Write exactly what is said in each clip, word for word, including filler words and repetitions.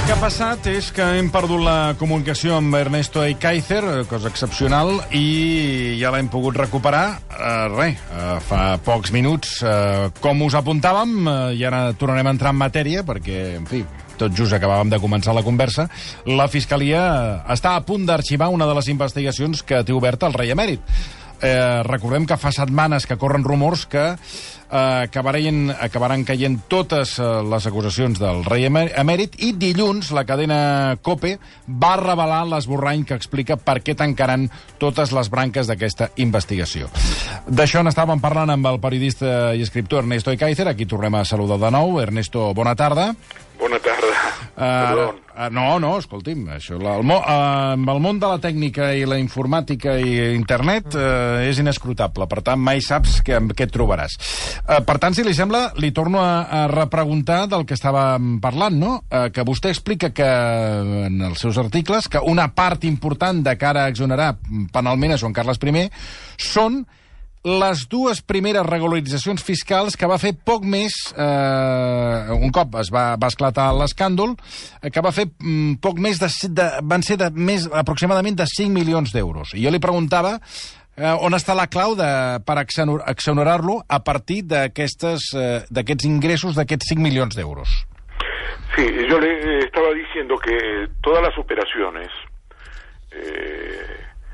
que ha passat és que hem perdut la comunicació amb Ernesto Ekaizer, cosa excepcional, i ja l'hem pogut recuperar. Uh, res, uh, fa pocs minuts, uh, com us apuntàvem, uh, i ara tornarem a entrar en matèria, perquè, en fi, tot just acabàvem de començar la conversa, la Fiscalia està a punt d'arxivar una de les investigacions que té oberta el rei emèrit. Eh, recordem que fa setmanes que corren rumors que eh, acabaran, acabaran caient totes eh, les acusacions del rei emèrit, i dilluns la cadena COPE va revelar l'esborrany que explica per què tancaran totes les branques d'aquesta investigació. D'això n'estàvem parlant amb el periodista i escriptor Ernesto Ekaizer, aquí tornem a saludar de nou. Ernesto, bona tarda. Bona tarda. Uh, uh, no, no, escolti'm, això, la, el, mo, uh, el món de la tècnica i la informàtica i internet uh, és inescrutable, per tant, mai saps que, què et trobaràs. Uh, per tant, si li sembla, li torno a, a repreguntar del que estàvem parlant, no? Uh, que vostè explica que, en els seus articles, que una part important de cara a exonerar penalment a Joan Carles I són les dues primeres regularitzacions fiscals que va fer poc més, eh, un cop es va, va esclatar l'escàndol, que va fer mm, poc més de, de, van ser de més, aproximadament de cinc milions d'euros. I jo li preguntava eh, on està la clau de, per exonerar-lo a partir d'aquestes eh, d'aquests ingressos d'aquests cinc milions d'euros. Sí, yo le estaba diciendo que todas las operaciones eh,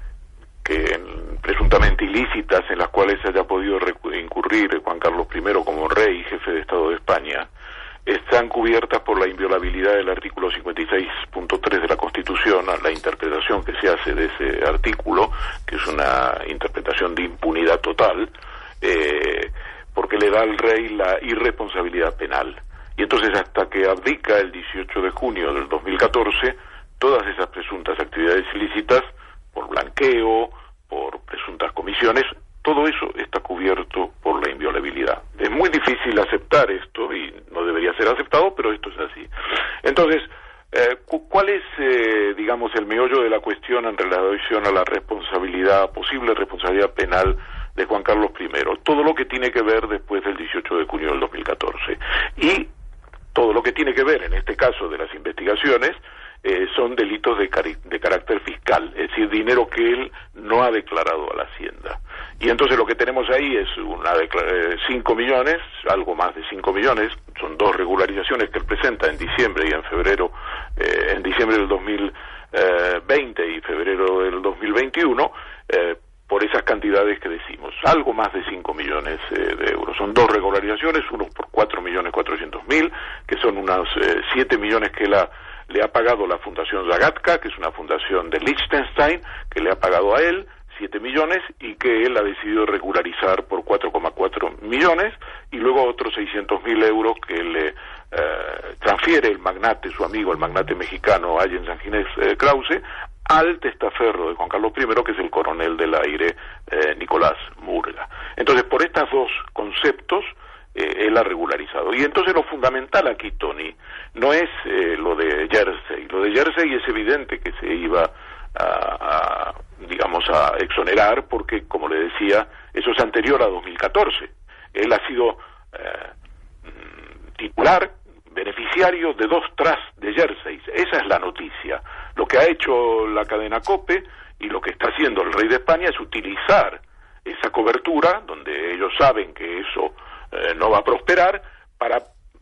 que presuntamente ilícitas en las cuales se haya podido incurrir Juan Carlos I como rey y jefe de Estado de España están cubiertas por la inviolabilidad del artículo cincuenta y seis punto tres de la Constitución, la interpretación que se hace de ese artículo, que es una interpretación de impunidad total, eh, porque le da al rey la irresponsabilidad penal. Y entonces, hasta que abdica el dieciocho de junio del dos mil catorce, todas esas presuntas actividades ilícitas, por blanqueo, por presuntas comisiones, todo eso está cubierto por la inviolabilidad. Es muy difícil aceptar esto y no debería ser aceptado, pero esto es así. Entonces, eh, ¿cuál es, eh, digamos, el meollo de la cuestión en relación a la responsabilidad, posible responsabilidad penal de Juan Carlos I? Todo lo que tiene que ver después del dieciocho de junio del dos mil catorce. Y todo lo que tiene que ver, en este caso de las investigaciones, Eh, son delitos de, cari de carácter fiscal, es decir, dinero que él no ha declarado a la Hacienda. Y entonces lo que tenemos ahí es una eh, cinco millones, algo más de cinco millones, son dos regularizaciones que él presenta en diciembre y en febrero, eh, en diciembre del dos mil veinte y febrero del dos mil veintiuno, eh, por esas cantidades que decimos, algo más de cinco millones eh, de euros. Son dos regularizaciones, uno por cuatro millones cuatrocientos mil, que son unos eh, siete millones que la le ha pagado la Fundación Zagatka, que es una fundación de Liechtenstein, que le ha pagado a él siete millones y que él ha decidido regularizar por cuatro coma cuatro millones, y luego otros seiscientos mil euros que le eh, transfiere el magnate, su amigo, el magnate mexicano Allen Sanginés eh, Krause, al testaferro de Juan Carlos I, que es el coronel del aire eh, Nicolás Murga. Entonces, por estos dos conceptos, Eh, él ha regularizado. Y entonces lo fundamental aquí, Tony, no es eh, lo de Jersey. Lo de Jersey es evidente que se iba a, a, digamos, a exonerar porque, como le decía, eso es anterior a dos mil catorce. Él ha sido eh, titular, beneficiario de dos trusts de Jersey. Esa es la noticia. Lo que ha hecho la cadena COPE y lo que está haciendo el rey de España es utilizar esa cobertura, donde ellos saben que eso Eh, no va a prosperar, para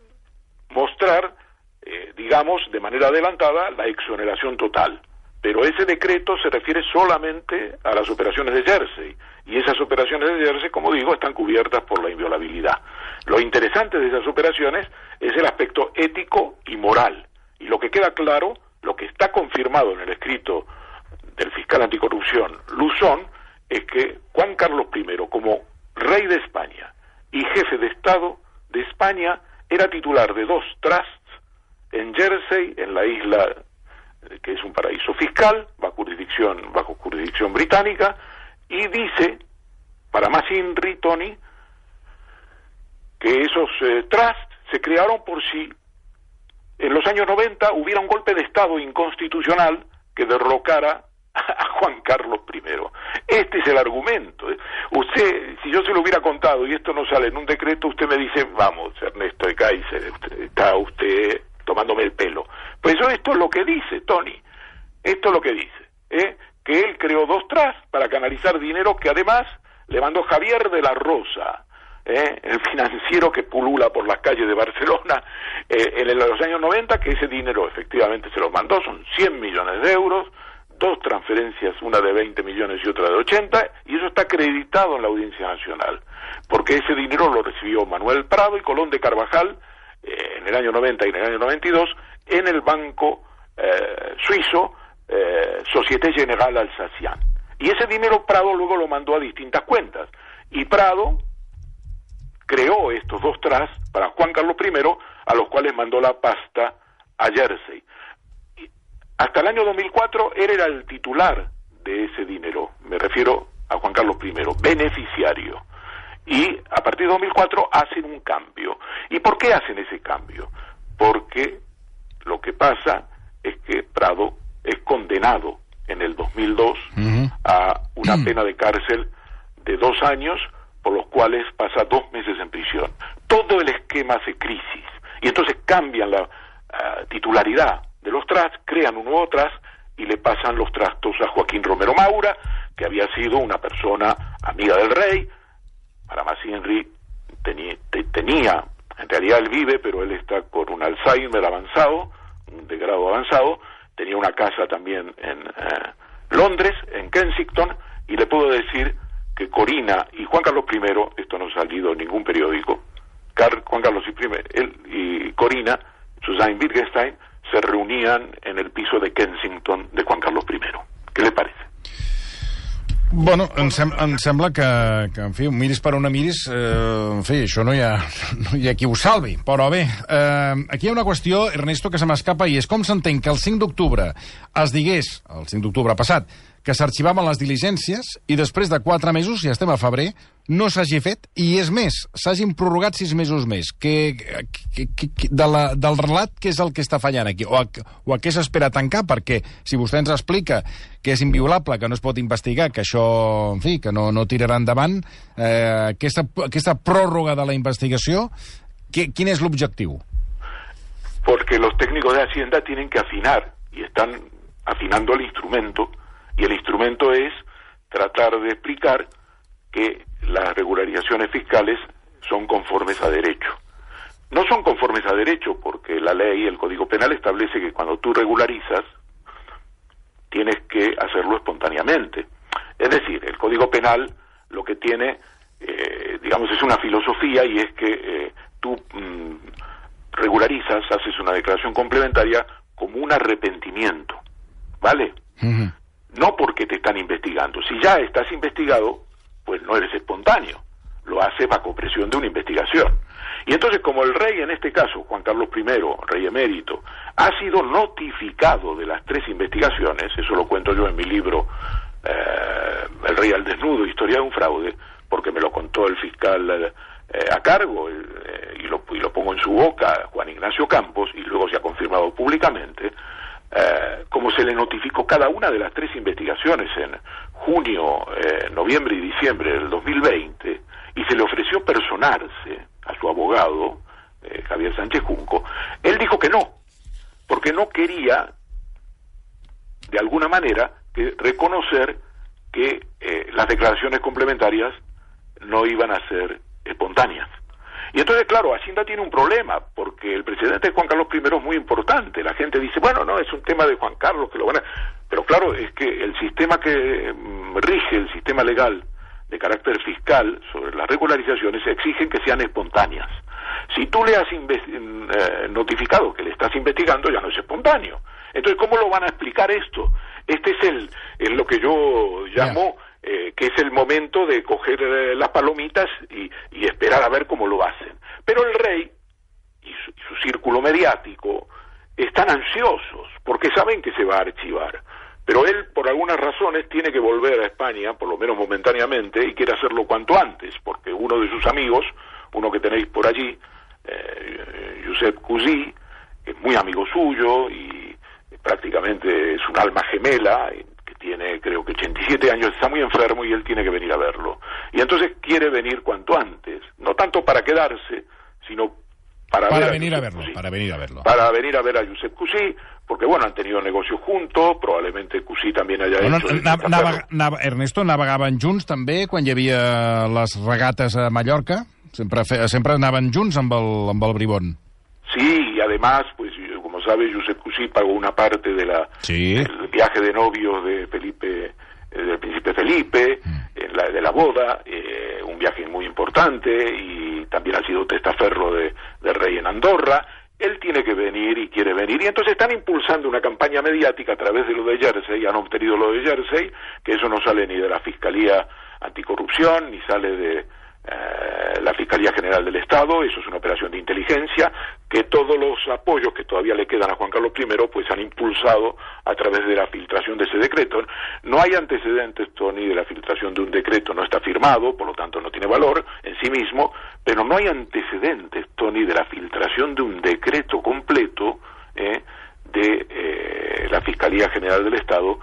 mostrar, eh, digamos, de manera adelantada la exoneración total. Pero ese decreto se refiere solamente a las operaciones de Jersey, y esas operaciones de Jersey, como digo, están cubiertas por la inviolabilidad. Lo interesante de esas operaciones es el aspecto ético y moral, y lo que queda claro, lo que está confirmado en el escrito del fiscal anticorrupción Luzón, es que Juan Carlos I, como rey de España y jefe de Estado de España, era titular de dos trusts en Jersey, en la isla que es un paraíso fiscal, bajo jurisdicción, bajo jurisdicción británica, y dice, para más INRI, Tony, que esos eh, trusts se crearon por si en los años noventa hubiera un golpe de Estado inconstitucional que derrocara a Juan Carlos I. Este es el argumento. Usted, si yo se lo hubiera contado y esto no sale en un decreto, usted me dice, vamos, Ernesto Ekaizer, está usted tomándome el pelo. Pues eso, esto es lo que dice, Tony. Esto es lo que dice, ¿eh? Que él creó dos trusts para canalizar dinero que además le mandó Javier de la Rosa, ¿eh? El financiero que pulula por las calles de Barcelona, eh, en los años noventa, que ese dinero efectivamente se lo mandó, son cien millones de euros, dos transferencias, una de veinte millones y otra de ochenta, y eso está acreditado en la Audiencia Nacional, porque ese dinero lo recibió Manuel Prado y Colón de Carvajal eh, en el año noventa y en el año noventa y dos en el banco eh, suizo eh, Société Générale Alsacienne. Y ese dinero Prado luego lo mandó a distintas cuentas, y Prado creó estos dos trusts para Juan Carlos primero, a los cuales mandó la pasta a Jersey. Hasta el año dos mil cuatro él era el titular de ese dinero, me refiero a Juan Carlos primero, beneficiario. Y a partir de dos mil cuatro hacen un cambio. ¿Y por qué hacen ese cambio? Porque lo que pasa es que Prado es condenado en el dos mil dos uh-huh. a una pena de cárcel de dos años, por los cuales pasa dos meses en prisión. Todo el esquema hace crisis, y entonces cambian la uh, titularidad de los trusts, crean un nuevo trust y le pasan los trastos a Joaquín Romero Maura, que había sido una persona amiga del rey. Para Henry tenía, tenía, en realidad él vive, pero él está con un Alzheimer avanzado, un de grado avanzado, tenía una casa también en eh, Londres, en Kensington, y le puedo decir que Corina y Juan Carlos primero, esto no ha salido en ningún periódico, Car Juan Carlos primero, él y Corina, Susanne Wittgenstein, se reunían en el piso de Kensington de Juan Carlos primero. ¿Qué le parece? Bueno, em, sem em sembla que, que, en fi, miris per on miris, eh, en fi, això no hi, ha, no hi ha qui ho salvi. Però bé, eh, aquí hi ha una qüestió, Ernesto, que se m'escapa, i és com s'entén que el cinc d'octubre es digués, el cinc d'octubre passat, que s'arxivaven les diligències i després de quatre mesos, ja estem a febrer, no s'hagi fet, i és més, s'hagin prorrogat sis mesos més. Que, que, que, de la, del relat, què és el que està fallant aquí? O a, o a què s'espera tancar? Perquè si vostè ens explica que és inviolable, que no es pot investigar, que això, en fi, que no, no tirarà endavant, eh, aquesta, aquesta pròrroga de la investigació, que, quin és l'objectiu? Porque los técnicos de Hacienda tienen que afinar, y están afinando el instrumento, y el instrumento es tratar de explicar que las regularizaciones fiscales son conformes a derecho. No son conformes a derecho porque la ley, el Código Penal, establece que cuando tú regularizas tienes que hacerlo espontáneamente. Es decir, el Código Penal lo que tiene, eh, digamos, es una filosofía, y es que eh, tú mmm, regularizas, haces una declaración complementaria como un arrepentimiento, ¿vale? Uh-huh. No porque te están investigando. Si ya estás investigado, pues no eres espontáneo, lo hace bajo presión de una investigación. Y entonces, como el rey, en este caso, Juan Carlos primero, rey emérito, ha sido notificado de las tres investigaciones, eso lo cuento yo en mi libro, eh, El rey al desnudo, historia de un fraude, porque me lo contó el fiscal eh, a cargo, eh, y, lo, y lo pongo en su boca, Juan Ignacio Campos, y luego se ha confirmado públicamente. Eh, como se le notificó cada una de las tres investigaciones en junio, eh, noviembre y diciembre del dos mil veinte, y se le ofreció personarse a su abogado, eh, Javier Sánchez Junco, él dijo que no, porque no quería, de alguna manera, que reconocer que eh, las declaraciones complementarias no iban a ser espontáneas. Y entonces, claro, Hacienda tiene un problema, porque el precedente de Juan Carlos primero es muy importante. La gente dice, bueno, no, es un tema de Juan Carlos, que lo van a... Pero claro, es que el sistema que mm, rige, el sistema legal de carácter fiscal sobre las regularizaciones, exigen que sean espontáneas. Si tú le has eh, notificado que le estás investigando, ya no es espontáneo. Entonces, ¿cómo lo van a explicar esto? Este es el, es lo que yo llamo... Yeah. Eh, que es el momento de coger eh, las palomitas y, y esperar a ver cómo lo hacen. Pero el rey y su, y su círculo mediático están ansiosos porque saben que se va a archivar. Pero él, por algunas razones, tiene que volver a España, por lo menos momentáneamente, y quiere hacerlo cuanto antes, porque uno de sus amigos, uno que tenéis por allí, eh, Josep Cusí, es muy amigo suyo y prácticamente es un alma gemela, tiene creo que ochenta y siete años, está muy enfermo y él tiene que venir a verlo. Y entonces quiere venir cuanto antes, no tanto para quedarse, sino para, para ver venir a, a verlo, Cusí, para venir a verlo. Para venir a ver a Josep Cusí, porque bueno, han tenido negocios juntos, probablement Cusí també haya bueno, hecho... Nav Nav Nav Ernesto, navegaven junts també quan hi havia les regates a Mallorca? Sempre, fe sempre anaven junts amb el, amb el Bribón. Sí, y además, pues como sabe, Josep Cusí pagó una parte de la, sí. del viaje de novios de Felipe, eh, del príncipe Felipe, mm. en la, de la boda, eh, un viaje muy importante, y también ha sido testaferro de, del rey en Andorra. Él tiene que venir y quiere venir, y entonces están impulsando una campaña mediática a través de lo de Jersey, han obtenido lo de Jersey, que eso no sale ni de la Fiscalía Anticorrupción, ni sale de eh, la Fiscalía General del Estado, eso es una operación de inteligencia, que todos los apoyos que todavía le quedan a Juan Carlos primero, pues han impulsado a través de la filtración de ese decreto. No hay antecedentes, Tony, de la filtración de un decreto, no está firmado, por lo tanto no tiene valor en sí mismo, pero no hay antecedentes, Tony, de la filtración de un decreto completo eh, de eh, la Fiscalía General del Estado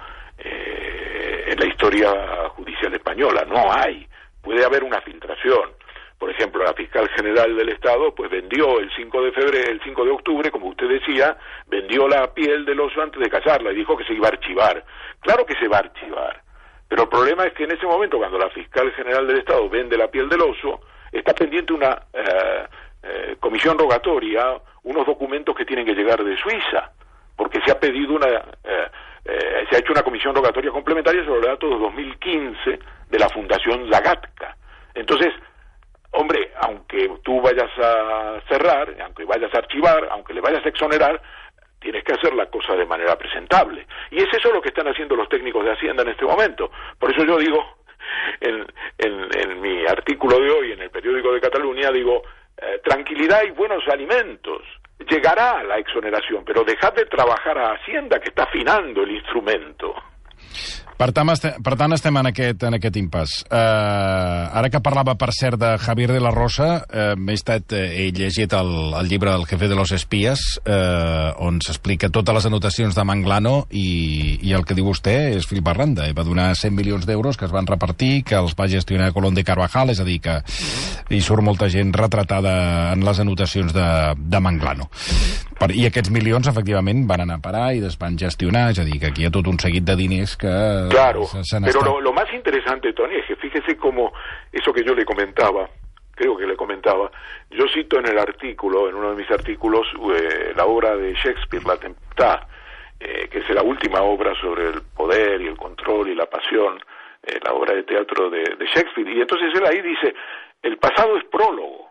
eh, en la historia judicial española. No hay. Puede haber una filtración. Por ejemplo, la fiscal general del Estado pues vendió el cinco de febrero, el cinco de octubre, como usted decía, vendió la piel del oso antes de cazarla y dijo que se iba a archivar. Claro que se va a archivar, pero el problema es que en ese momento, cuando la fiscal general del Estado vende la piel del oso, está pendiente una eh, eh, comisión rogatoria, unos documentos que tienen que llegar de Suiza, porque se ha pedido una... Eh, eh, se ha hecho una comisión rogatoria complementaria sobre los datos de dos mil quince de la Fundación Zagatka. Entonces, hombre, aunque tú vayas a cerrar, aunque vayas a archivar, aunque le vayas a exonerar, tienes que hacer la cosa de manera presentable. Y es eso lo que están haciendo los técnicos de Hacienda en este momento. Por eso yo digo, en, en, en mi artículo de hoy, en el periódico de Cataluña, digo, eh, tranquilidad y buenos alimentos. Llegará la exoneración, pero dejad de trabajar a Hacienda, que está afinando el instrumento. Per tant, este, per tant estem en aquest, en aquest impàs. Uh, ara que parlava, per cert, de Javier de la Rosa, uh, m'he estat, uh, he llegit el, el llibre del Jefe de los Espías, uh, on s'explica totes les anotacions de Manglano, i, i el que diu vostè és fil per randa. Va donar cent milions d'euros que es van repartir, que els va gestionar Colón de Carvajal, és a dir, que hi surt molta gent retratada en les anotacions de, de Manglano. Per, I aquests milions, efectivament, van anar a parar i es van gestionar, és a dir, que aquí hi ha tot un seguit de diners que... Claro, pero lo, lo más interesante, Tony, es que fíjese cómo eso que yo le comentaba, creo que le comentaba, yo cito en el artículo, en uno de mis artículos, eh, la obra de Shakespeare, La Tempestad, eh, que es la última obra sobre el poder y el control y la pasión, eh, la obra de teatro de, de Shakespeare, y entonces él ahí dice, el pasado es prólogo.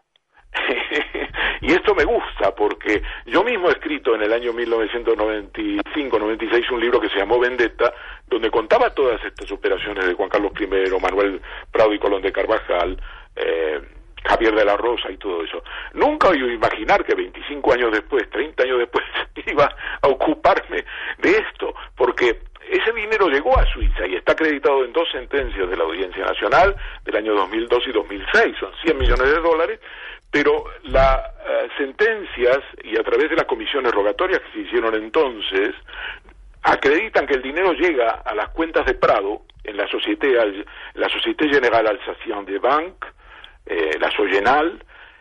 Y esto me gusta porque yo mismo he escrito en el año mil novecientos noventa y cinco noventa y seis un libro que se llamó Vendetta, donde contaba todas estas operaciones de Juan Carlos primero, Manuel Prado y Colón de Carvajal, eh, Javier de la Rosa y todo eso. Nunca iba a imaginar que veinticinco años después, treinta años después, iba a ocuparme de esto, porque ese dinero llegó a Suiza y está acreditado en dos sentencias de la Audiencia Nacional del año dos mil dos y dos mil seis, son cien millones de dólares, pero las uh, sentencias y a través de las comisiones rogatorias que se hicieron entonces acreditan que el dinero llega a las cuentas de Prado en la Société, la Société Générale Alsacienne de Banque, eh, la Sogenal,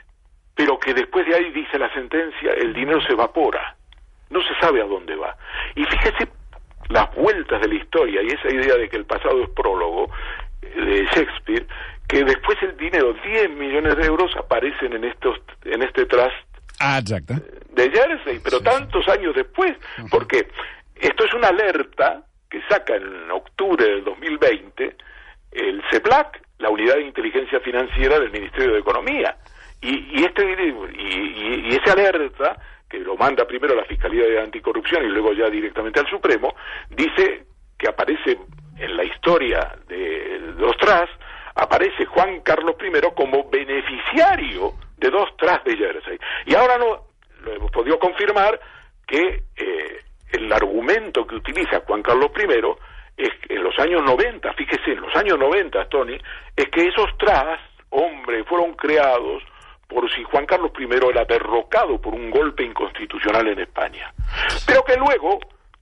pero que después de ahí, dice la sentencia, el dinero se evapora, no se sabe a dónde va. Y fíjese las vueltas de la historia y esa idea de que el pasado es prólogo de Shakespeare, que después el dinero, diez millones de euros, aparecen en estos en este trust ah, exacto. de Jersey, pero sí, tantos sí. años después, uh-huh. porque esto es una alerta que saca en octubre del dos mil veinte el CEPLAC, la Unidad de Inteligencia Financiera del Ministerio de Economía, y, y este y, y, y esa alerta, que lo manda primero a la Fiscalía de Anticorrupción y luego ya directamente al Supremo, dice que aparece en la historia de los trusts, aparece Juan Carlos primero como beneficiario de dos trusts de Jersey. Y ahora no lo hemos podido confirmar que eh, el argumento que utiliza Juan Carlos primero es que en los años noventa, fíjese, en los años noventa, Tony, es que esos trusts, hombre, fueron creados por si Juan Carlos primero era derrocado por un golpe inconstitucional en España. Pero que luego,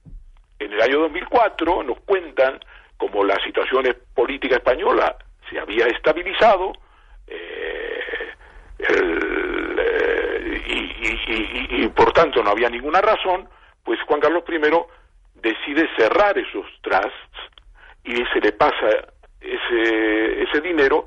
en el año dos mil cuatro, nos cuentan como la situación política española se había estabilizado, eh, el, eh, y, y, y por tanto no había ninguna razón, pues Juan Carlos primero decide cerrar esos trusts y se le pasa ese, ese dinero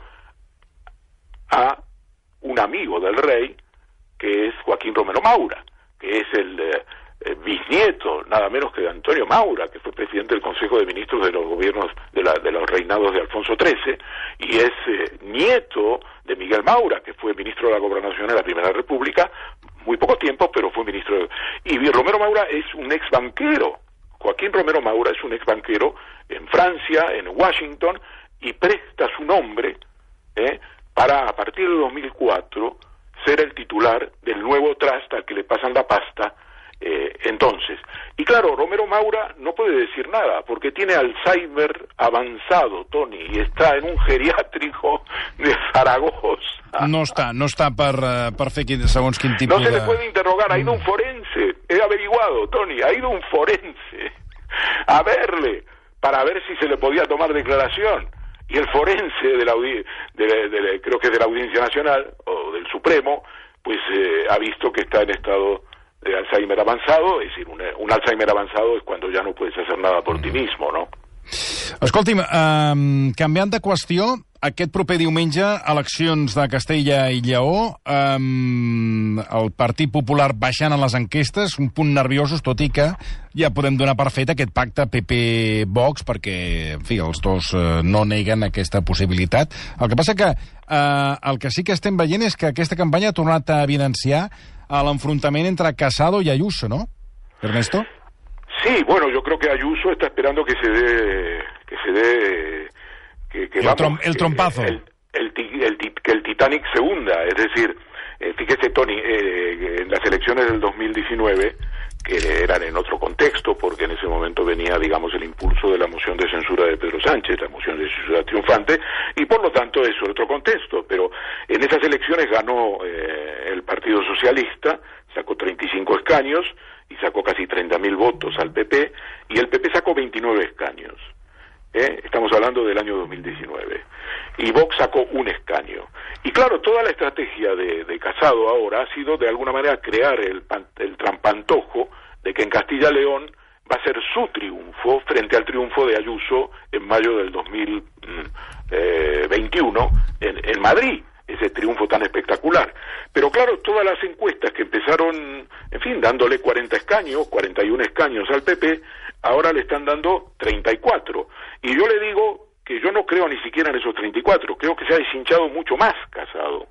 a un amigo del rey, que es Joaquín Romero Maura, que es el eh, bisnieto, nada menos que de Antonio Maura, que fue presidente del Consejo de Ministros de los gobiernos de, la, de los reinados de Alfonso trece, y es eh, nieto de Miguel Maura, que fue ministro de la Gobernación en la Primera República, muy poco tiempo, pero fue ministro de... Y Romero Maura es un ex banquero. Joaquín Romero Maura es un ex banquero en Francia, en Washington, y presta su nombre eh, para, a partir de dos mil cuatro, ser el titular del nuevo trust al que le pasan la pasta eh, entonces. Y claro, Romero Maura no puede decir nada, porque tiene Alzheimer avanzado, Toni, y está en un geriátrico de Zaragoza. No està, no està per, uh, per fer quin, segons quin tipus de... No se de... le puede interrogar, ha ido un forense, he averiguado, Toni, ha ido un forense a verle, para ver si se le podía tomar declaración. Y el forense de la, de, de, de, creo que es de la Audiencia Nacional, o del Supremo, pues eh, ha visto que está en estado de Alzheimer avançado, és a dir, un, un Alzheimer avançado és quan ja no puedes hacer nada por ti mismo, no? Escolti'm, um, canviant de qüestió, aquest proper diumenge, eleccions de Castella i Lleó, um, el Partit Popular baixant a les enquestes, un punt nerviosos, tot i que ja podem donar per fet aquest pacte P P-Vox, perquè, en fi, els dos uh, no neguen aquesta possibilitat. El que passa que uh, el que sí que estem veient és que aquesta campanya ha tornat a evidenciar l'enfrontament entre Casado y Ayuso, ¿no, Ernesto? Sí, bueno, yo creo que Ayuso está esperando que se dé, que se dé, que, que el, vamos, trom, el trompazo, el, el, el, el, que el Titanic se hunda, es decir, eh, fíjese Toni, eh, en las elecciones del dos mil diecinueve, que eran en otro contexto, porque en ese momento venía, digamos, el impulso de la moción de censura de Pedro Sánchez, la moción de censura triunfante, y por lo tanto es otro contexto, pero en esas elecciones ganó eh, el Partido Socialista, sacó treinta y cinco escaños, y sacó casi treinta mil votos al P P, y el P P sacó veintinueve escaños. ¿Eh? Estamos hablando del año dos mil diecinueve. Y Vox sacó un escaño. Y claro, toda la estrategia de, de Casado ahora ha sido de alguna manera crear el, el trampantojo de que en Castilla y León va a ser su triunfo frente al triunfo de Ayuso en mayo del dos mil veintiuno en, en Madrid, ese triunfo tan espectacular. Pero claro, todas las encuestas que empezaron, en fin, dándole cuarenta escaños, cuarenta y uno escaños al P P, ahora le están dando treinta y cuatro. Y yo le digo que yo no creo ni siquiera en esos treinta y cuatro, creo que se ha deshinchado mucho más Casado,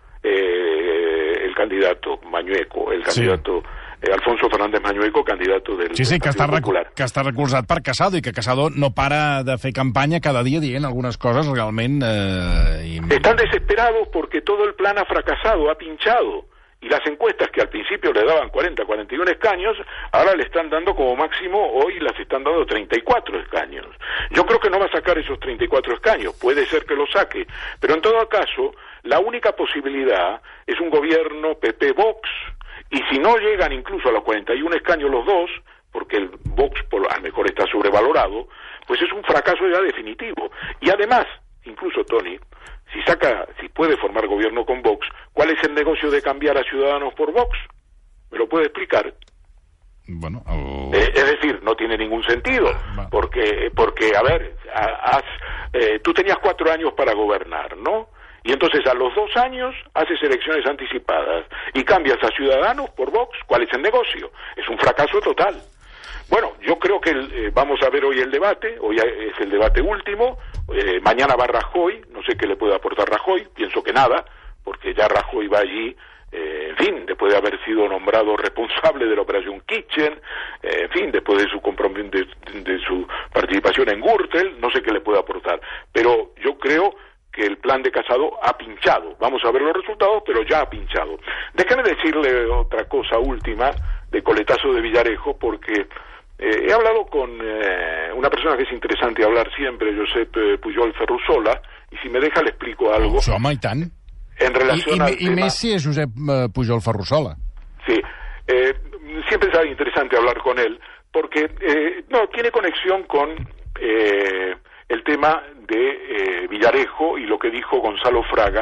eh, el candidato Mañueco, el candidato... Sí. Eh, Alfonso Fernández Mañueco, candidato del, sí, sí, del que està, Popular. que està recolzat per Casado, i que Casado no para de fer campanya cada dia dient algunes coses realment... Eh, i... Están desesperados porque todo el plan ha fracasado, ha pinchado, y las encuestas que al principio le daban cuarenta, cuarenta y uno escaños, ahora le están dando como máximo, hoy las están dando treinta y cuatro escaños. Yo creo que no va a sacar esos treinta y cuatro escaños, puede ser que lo saque, pero en todo caso, la única posibilidad es un gobierno P P-Vox. Y si no llegan incluso a los cuarenta y uno escaños los dos, porque el Vox por, a lo mejor está sobrevalorado, pues es un fracaso ya definitivo. Y además, incluso Toni, si saca, si puede formar gobierno con Vox, ¿cuál es el negocio de cambiar a Ciudadanos por Vox? ¿Me lo puede explicar? Bueno, o... eh, es decir, no tiene ningún sentido, porque, porque a ver, has, eh, tú tenías cuatro años para gobernar, ¿no? Y entonces a los dos años haces elecciones anticipadas y cambias a Ciudadanos por Vox. ¿Cuál es el negocio? Es un fracaso total. Bueno, yo creo que el, eh, vamos a ver hoy el debate, hoy es el debate último, eh, mañana va Rajoy, no sé qué le puede aportar Rajoy, pienso que nada, porque ya Rajoy va allí, eh, en fin, después de haber sido nombrado responsable de la operación Kitchen, eh, en fin, después de su compromiso, de, de su participación en Gürtel, no sé qué le puede aportar, pero yo creo que el plan de Casado ha pinchado. Vamos a ver los resultados, pero ya ha pinchado. Déjame decirle otra cosa última de coletazo de Villarejo, porque eh, he hablado con eh, una persona que es interesante hablar siempre, Josep Pujol Ferrusola, y si me deja le explico algo. Oh, home, i tant. En relación I, i, al i tema... més si és Josep Pujol Ferrusola. Sí, eh, siempre es interesante hablar con él, porque eh, no tiene conexión con... Eh, el tema de eh, Villarejo y lo que dijo Gonzalo Fraga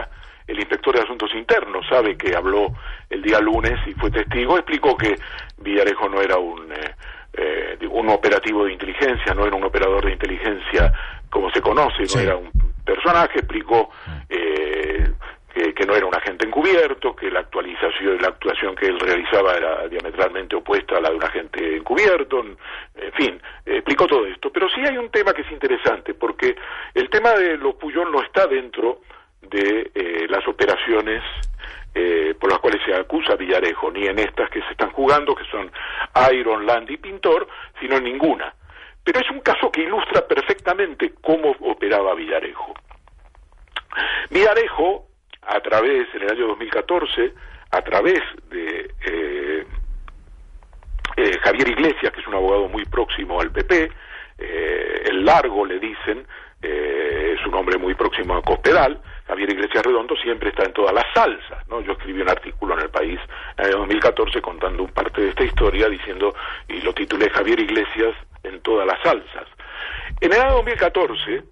el inspector de Asuntos Internos, sabe que habló el día lunes y fue testigo, explicó que Villarejo no era un, eh, eh, un operativo de inteligencia, no era un operador de inteligencia como se conoce, sí. No era un personaje, explicó eh, que, que no era un agente encubierto, que la actualización, la actuación que él realizaba era diametralmente opuesta a la de un agente encubierto, en fin, eh, explicó todo esto. Pero sí hay un tema que es interesante, porque el tema de los Pujol no está dentro de eh, las operaciones eh, por las cuales se acusa a Villarejo, ni en estas que se están jugando, que son Iron, Land y Pintor, sino en ninguna. Pero es un caso que ilustra perfectamente cómo operaba Villarejo. Villarejo, a través, en el año dos mil catorce, a través de eh, eh, Javier Iglesias, que es un abogado muy próximo al P P, eh, el Largo le dicen, eh, es un hombre muy próximo a Cospedal, Javier Iglesias Redondo siempre está en todas las salsas, ¿no? Yo escribí un artículo en El País en el dos mil catorce contando un parte de esta historia, diciendo, y lo titulé Javier Iglesias en todas las salsas. En el año dos mil catorce,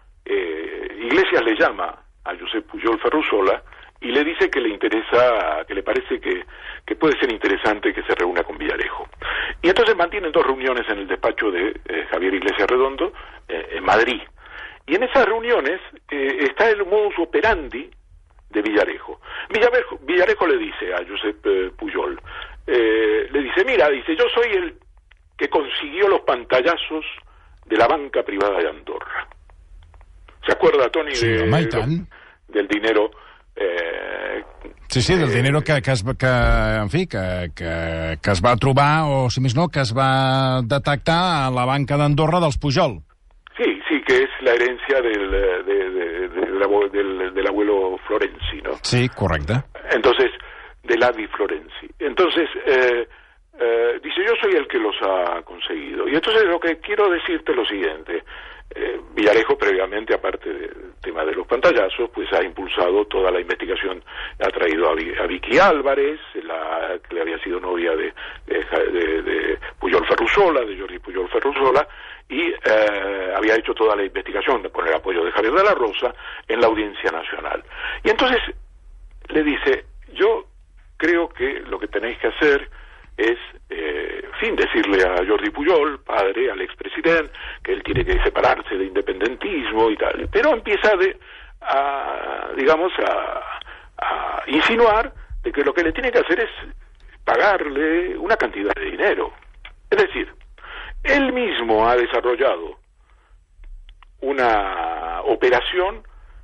eh, Iglesias le llama a Josep Pujol Ferrusola y le dice que le interesa, que le parece que, que puede ser interesante que se reúna con Villarejo. Y entonces mantienen dos reuniones en el despacho de eh, Javier Iglesias Redondo, eh, en Madrid. Y en esas reuniones eh, está el modus operandi de Villarejo. Villarejo, Villarejo le dice a Josep eh, Pujol, eh, le dice, mira, dice, yo soy el que consiguió los pantallazos de la banca privada de Andorra. ¿Se acuerda, Toni, sí, de, home, de, del dinero? Eh, sí, sí, del eh, dinero que, que, es, que, en fi, que, que, que es va trobar, o si més no, que es va detectar a la banca d'Andorra dels Pujol. Sí, sí, que es la herencia del, de, de, de, del, del, del abuelo Florenzi, ¿no? Sí, correcte. Entonces, del Avi Florenzi. Entonces, eh, eh, dice, yo soy el que los ha conseguido. Y entonces lo que quiero decirte es lo siguiente. Eh, Villarejo, previamente, aparte del tema de los pantallazos, pues ha impulsado toda la investigación, ha traído a, a Vicky Álvarez, la que le había sido novia de, de, de, de Pujol Ferrusola, de Jordi Pujol Ferrusola, y eh, había hecho toda la investigación con el apoyo de Javier de la Rosa en la Audiencia Nacional. Y entonces le dice, yo creo que lo que tenéis que hacer es, eh, en fin, decirle a Jordi Pujol, padre, al expresidente, que él tiene que separarse de independentismo y tal. Pero empieza de, a, digamos, a, a insinuar de que lo que le tiene que hacer es pagarle una cantidad de dinero. Es decir, él mismo ha desarrollado una operación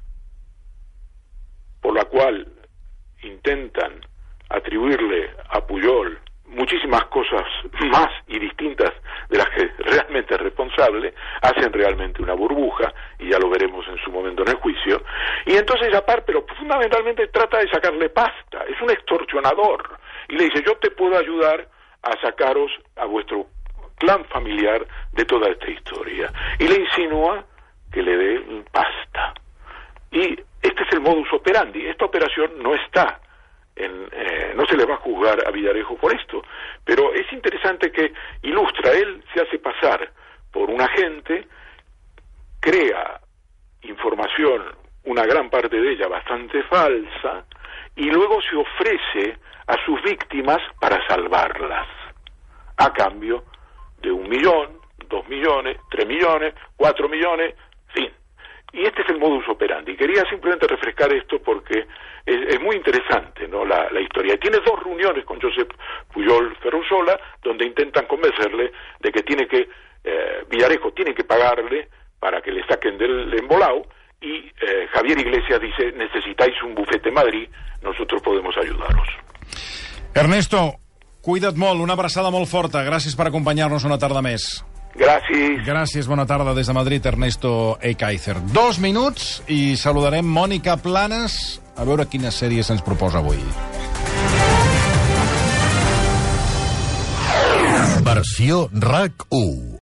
por la cual intentan atribuirle a Pujol muchísimas cosas más y distintas de las que realmente es responsable, hacen realmente una burbuja, y ya lo veremos en su momento en el juicio, y entonces aparte, pero fundamentalmente trata de sacarle pasta, es un extorsionador, y le dice, yo te puedo ayudar a sacaros a vuestro clan familiar de toda esta historia, y le insinúa que le dé pasta, y este es el modus operandi. Esta operación no está En, eh, no se le va a juzgar a Villarejo por esto, pero es interesante que ilustra, él se hace pasar por un agente, crea información, una gran parte de ella bastante falsa, y luego se ofrece a sus víctimas para salvarlas, a cambio de un millón, dos millones, tres millones, cuatro millones, fin. Y este es el modus operandi. Quería simplemente refrescar esto porque es, es muy interesante, ¿no?, la, la historia. Tiene dos reuniones con Josep Pujol Ferrusola donde intentan convencerle de que tiene que, eh, Villarejo tiene que pagarle para que le saquen del embolado, y eh, Javier Iglesias dice, necesitáis un bufete en Madrid, nosotros podemos ayudaros. Ernesto, cuida't molt, una abraçada molt forta. Gràcies per acompanyar-nos una tarda més. Gràcies. Gràcies, bona tarda des de Madrid, Ernesto Ekaizer. Dos minuts i saludarem Mònica Planes a veure quina sèrie se'ns proposa avui. Versió RAC u.